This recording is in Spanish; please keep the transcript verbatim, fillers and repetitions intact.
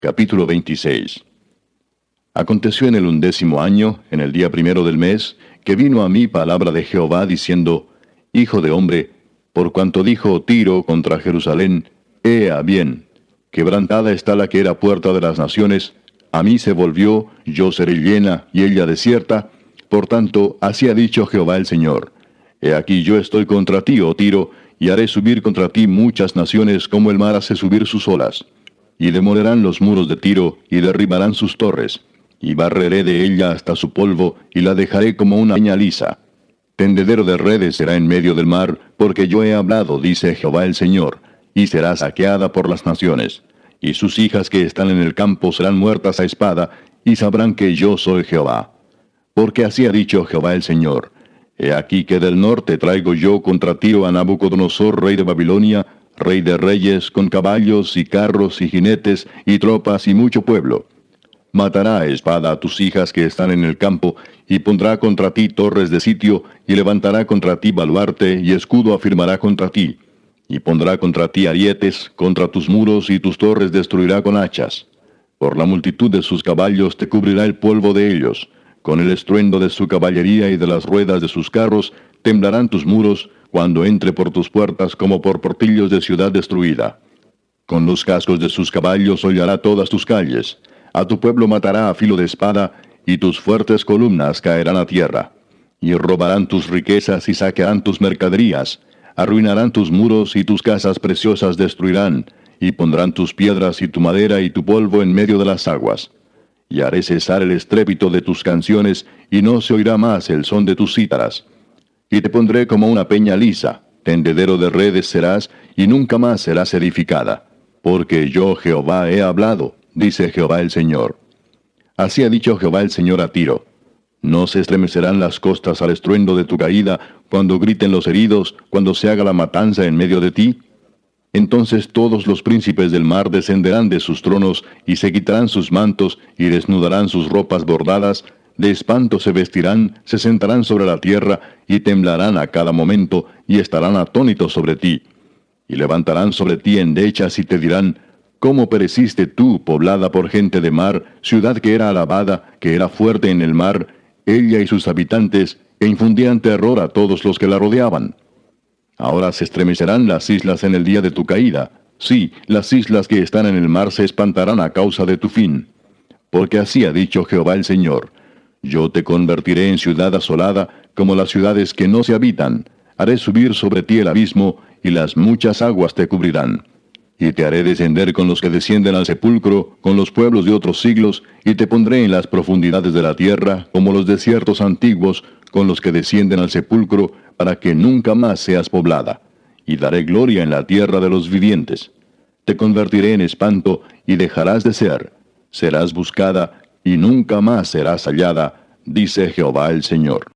Capítulo veintiséis. Aconteció en el undécimo año, en el día primero del mes, que vino a mí palabra de Jehová diciendo: Hijo de hombre, por cuanto dijo Tiro contra Jerusalén, Ea bien, quebrantada está la que era puerta de las naciones, a mí se volvió, yo seré llena, y ella desierta. Por tanto, así ha dicho Jehová el Señor: He aquí yo estoy contra ti, oh Tiro, y haré subir contra ti muchas naciones como el mar hace subir sus olas. Y demolerán los muros de Tiro, y derribarán sus torres, y barreré de ella hasta su polvo, y la dejaré como una peña lisa. Tendedero de redes será en medio del mar, porque yo he hablado, dice Jehová el Señor, y será saqueada por las naciones. Y sus hijas que están en el campo serán muertas a espada, y sabrán que yo soy Jehová. Porque así ha dicho Jehová el Señor: He aquí que del norte traigo yo contra Tiro a Nabucodonosor, rey de Babilonia, rey de reyes, con caballos y carros y jinetes y tropas y mucho pueblo. Matará a espada a tus hijas que están en el campo, y pondrá contra ti torres de sitio, y levantará contra ti baluarte, y escudo afirmará contra ti. Y pondrá contra ti arietes, contra tus muros y tus torres destruirá con hachas. Por la multitud de sus caballos te cubrirá el polvo de ellos. Con el estruendo de su caballería y de las ruedas de sus carros, temblarán tus muros, cuando entre por tus puertas como por portillos de ciudad destruida. Con los cascos de sus caballos hollará todas tus calles. A tu pueblo matará a filo de espada, y tus fuertes columnas caerán a tierra. Y robarán tus riquezas y saquearán tus mercaderías. Arruinarán tus muros y tus casas preciosas destruirán, y pondrán tus piedras y tu madera y tu polvo en medio de las aguas. Y haré cesar el estrépito de tus canciones, y no se oirá más el son de tus cítaras. Y te pondré como una peña lisa, tendedero de redes serás, y nunca más serás edificada. Porque yo Jehová he hablado, dice Jehová el Señor. Así ha dicho Jehová el Señor a Tiro: No se estremecerán las costas al estruendo de tu caída, cuando griten los heridos, cuando se haga la matanza en medio de ti. Entonces todos los príncipes del mar descenderán de sus tronos, y se quitarán sus mantos, y desnudarán sus ropas bordadas, de espanto se vestirán, se sentarán sobre la tierra, y temblarán a cada momento, y estarán atónitos sobre ti. Y levantarán sobre ti endechas, y te dirán: ¿Cómo pereciste tú, poblada por gente de mar, ciudad que era alabada, que era fuerte en el mar, ella y sus habitantes, e infundían terror a todos los que la rodeaban? Ahora se estremecerán las islas en el día de tu caída. Sí, las islas que están en el mar se espantarán a causa de tu fin. Porque así ha dicho Jehová el Señor: Yo te convertiré en ciudad asolada, como las ciudades que no se habitan. Haré subir sobre ti el abismo, y las muchas aguas te cubrirán. Y te haré descender con los que descienden al sepulcro, con los pueblos de otros siglos, y te pondré en las profundidades de la tierra, como los desiertos antiguos, con los que descienden al sepulcro, para que nunca más seas poblada. Y daré gloria en la tierra de los vivientes. Te convertiré en espanto, y dejarás de ser. Serás buscada, y nunca más serás hallada, dice Jehová el Señor.